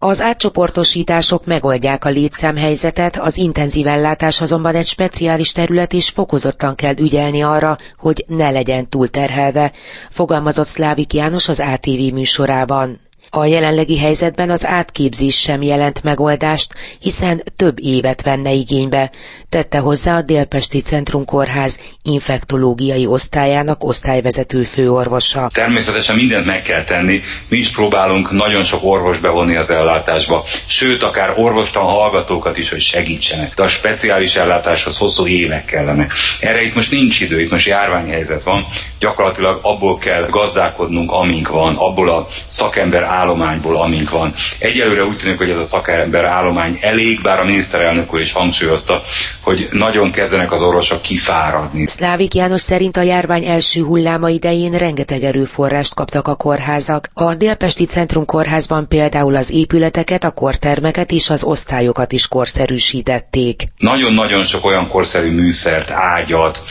Az átcsoportosítások megoldják a létszámhelyzetet, az intenzív ellátás azonban egy speciális terület, és fokozottan kell ügyelni arra, hogy ne legyen túlterhelve, fogalmazott Szlávik János az ATV műsorában. A jelenlegi helyzetben az átképzés sem jelent megoldást, hiszen több évet venne igénybe, tette hozzá a Délpesti Centrumkórház infektológiai osztályának osztályvezető főorvosa. Természetesen mindent meg kell tenni, mi is próbálunk nagyon sok orvos bevonni az ellátásba, sőt akár orvostan hallgatókat is, hogy segítsenek, de a speciális ellátáshoz hosszú évek kellenek. Erre itt most nincs idő, itt most járványhelyzet van, gyakorlatilag abból kell gazdálkodnunk, amink van, abból a szakember állományból, amink van. Egyelőre úgy tűnik, hogy ez a szakember állomány elég, bár a miniszterelnök úr is hangsúlyozta, hogy nagyon kezdenek az orvosok kifáradni. Szlávik János szerint a járvány első hulláma idején rengeteg erőforrást kaptak a kórházak. A Délpesti Centrumkórházban például az épületeket, a kortermeket és az osztályokat is korszerűsítették. Nagyon-nagyon sok olyan korszerű műszert, ágyat,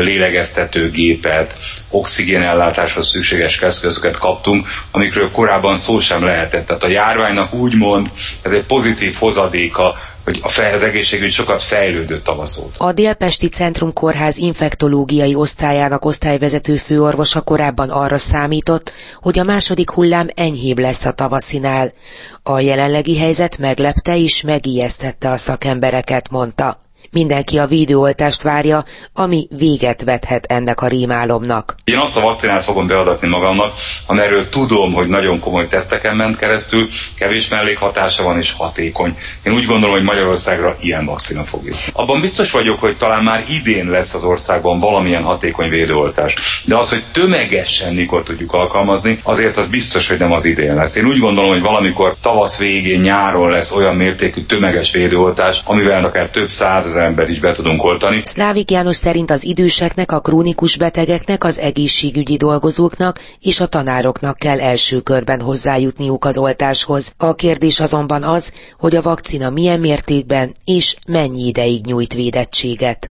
lélegeztetőgépet, oxigénellátáshoz szükséges eszközöket kaptunk, amikről korábban szó sem lehetett. Tehát a járványnak úgymond ez egy pozitív hozadéka, hogy az egészségügy sokat fejlődött tavasz óta. A Délpesti Centrumkórház infektológiai osztályának osztályvezető főorvosa korábban arra számított, hogy a második hullám enyhébb lesz a tavaszinál. A jelenlegi helyzet meglepte és megijesztette a szakembereket, mondta. Mindenki a védőoltást várja, ami véget vethet ennek a rémálomnak. Én azt a vakcinát fogom beadatni magamnak, amerről tudom, hogy nagyon komoly teszteken ment keresztül, kevés mellékhatása van és hatékony. Én úgy gondolom, hogy Magyarországra ilyen vakcina fog jutni. Abban biztos vagyok, hogy talán már idén lesz az országban valamilyen hatékony védőoltás. De az, hogy tömegesen mikor tudjuk alkalmazni, azért az biztos, hogy nem az idén lesz. Én úgy gondolom, hogy valamikor tavasz végén, nyáron lesz olyan mértékű tömeges védőoltás, amivel akár több százezer ember is be tudunk oltani. Szlávik János szerint az időseknek, a krónikus betegeknek, az egészségügyi dolgozóknak és a tanároknak kell első körben hozzájutniuk az oltáshoz. A kérdés azonban az, hogy a vakcina milyen mértékben és mennyi ideig nyújt védettséget.